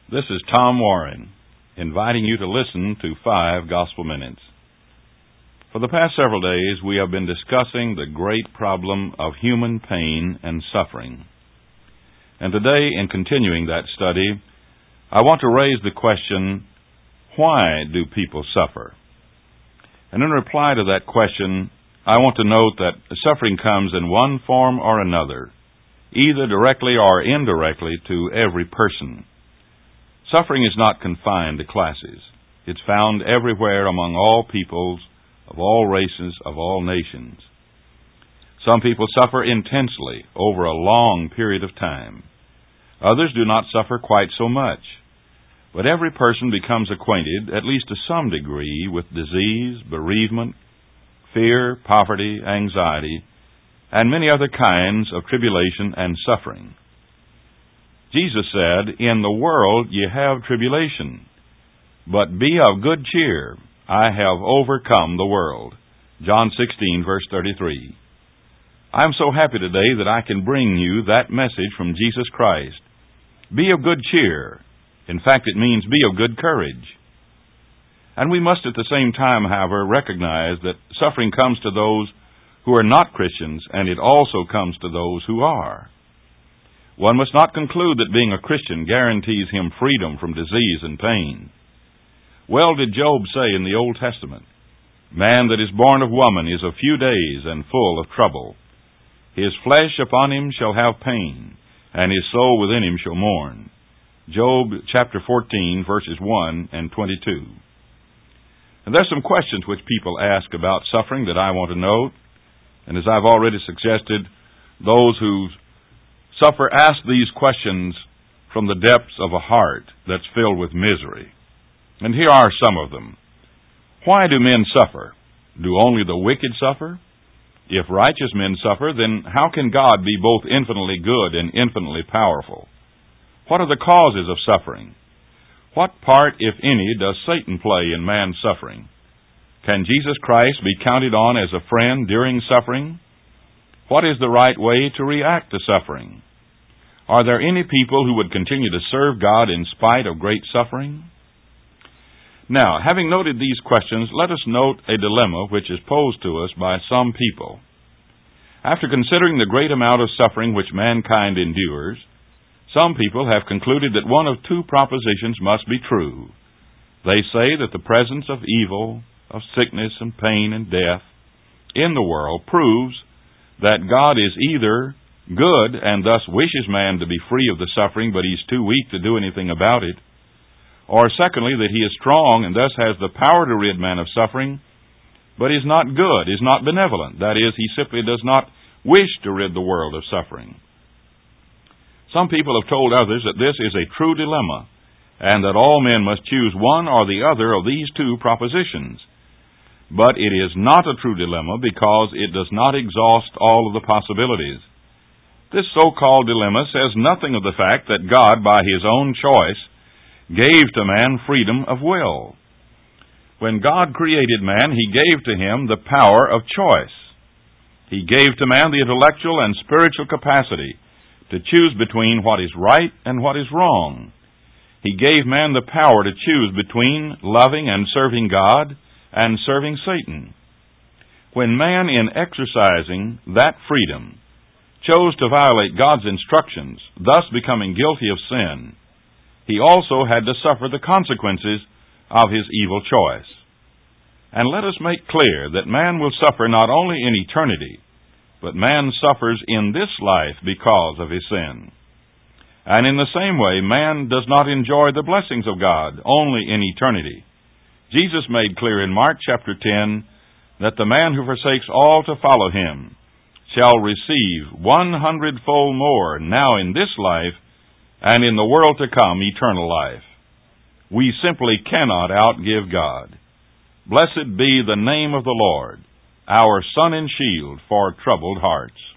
This is Tom Warren, inviting you to listen to 5 Gospel Minutes. For the past several days, we have been discussing the great problem of human pain and suffering. And today, in continuing that study, I want to raise the question, why do people suffer? And in reply to that question, I want to note that suffering comes in one form or another, either directly or indirectly to every person. Suffering is not confined to classes. It's found everywhere among all peoples, of all races, of all nations. Some people suffer intensely over a long period of time. Others do not suffer quite so much. But every person becomes acquainted, at least to some degree, with disease, bereavement, fear, poverty, anxiety, and many other kinds of tribulation and suffering. Jesus said, "In the world ye have tribulation, but be of good cheer. I have overcome the world." John 16, verse 33. I am so happy today that I can bring you that message from Jesus Christ. Be of good cheer. In fact, it means be of good courage. And we must at the same time, however, recognize that suffering comes to those who are not Christians, and it also comes to those who are. One must not conclude that being a Christian guarantees him freedom from disease and pain. Well did Job say in the Old Testament, "Man that is born of woman is of few days and full of trouble. His flesh upon him shall have pain, and his soul within him shall mourn." Job chapter 14, verses 1 and 22. And there's some questions which people ask about suffering that I want to note. And as I've already suggested, those who suffer ask these questions from the depths of a heart that's filled with misery. And here are some of them. Why do men suffer? Do only the wicked suffer? If righteous men suffer, then how can God be both infinitely good and infinitely powerful? What are the causes of suffering? What part, if any, does Satan play in man's suffering? Can Jesus Christ be counted on as a friend during suffering? What is the right way to react to suffering? Are there any people who would continue to serve God in spite of great suffering? Now, having noted these questions, let us note a dilemma which is posed to us by some people. After considering the great amount of suffering which mankind endures, some people have concluded that one of two propositions must be true. They say that the presence of evil, of sickness and pain and death in the world proves that God is either good and thus wishes man to be free of the suffering, but he's too weak to do anything about it, or secondly, that he is strong and thus has the power to rid man of suffering, but is not good, is not benevolent. That is, he simply does not wish to rid the world of suffering. Some people have told others that this is a true dilemma, and that all men must choose one or the other of these two propositions. But it is not a true dilemma because it does not exhaust all of the possibilities. This so-called dilemma says nothing of the fact that God, by His own choice, gave to man freedom of will. When God created man, He gave to him the power of choice. He gave to man the intellectual and spiritual capacity to choose between what is right and what is wrong. He gave man the power to choose between loving and serving God and serving Satan. When man, in exercising that freedom, chose to violate God's instructions, thus becoming guilty of sin, he also had to suffer the consequences of his evil choice. And let us make clear that man will suffer not only in eternity, but man suffers in this life because of his sin. And in the same way, man does not enjoy the blessings of God only in eternity. Jesus made clear in Mark chapter 10 that the man who forsakes all to follow him shall receive 100-fold more now in this life, and in the world to come, eternal life. We simply cannot outgive God. Blessed be the name of the Lord, our sun and shield for troubled hearts.